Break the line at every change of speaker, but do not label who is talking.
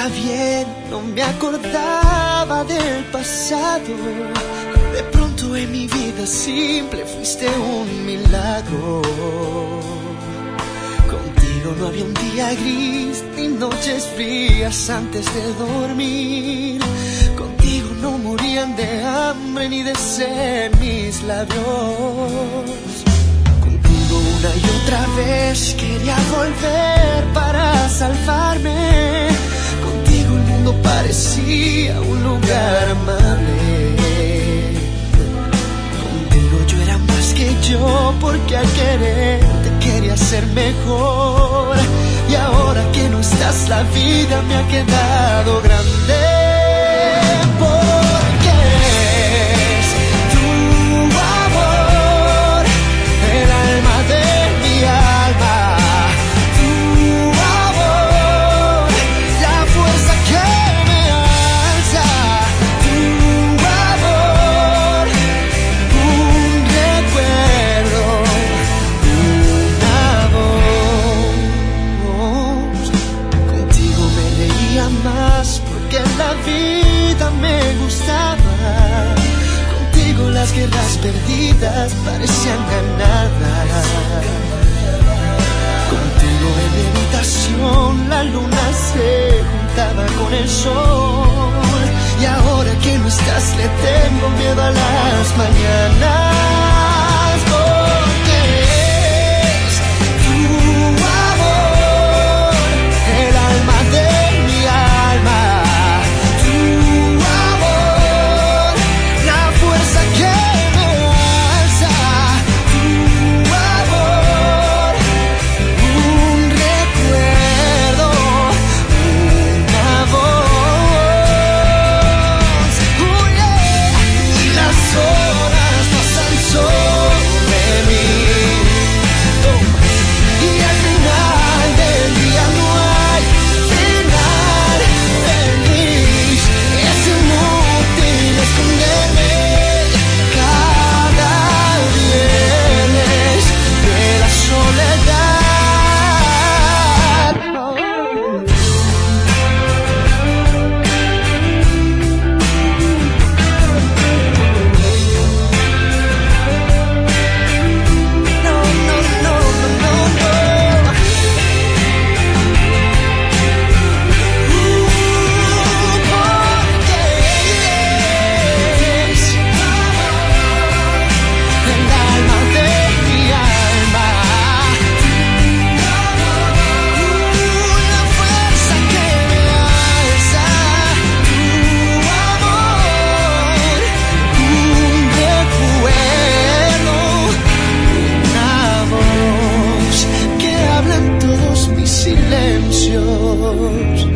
bien, no me acordaba del pasado. De pronto en mi vida simple fuiste un milagro. Contigo no había un día gris ni noches frías antes de dormir. Contigo no morían de hambre ni de sed mis labios. Contigo una y otra vez quería volver para salvarme. Contigo el mundo parecía un lugar amable. Contigo yo era más que yo, porque al quererte quería ser mejor. Y ahora que no estás, la vida me ha quedado grande. Porque la vida me gustaba. Contigo las guerras perdidas parecían ganadas. Contigo en mi habitación la luna se juntaba con el sol. Y ahora que no estás le tengo miedo a las mañanas. Todos mis silencios.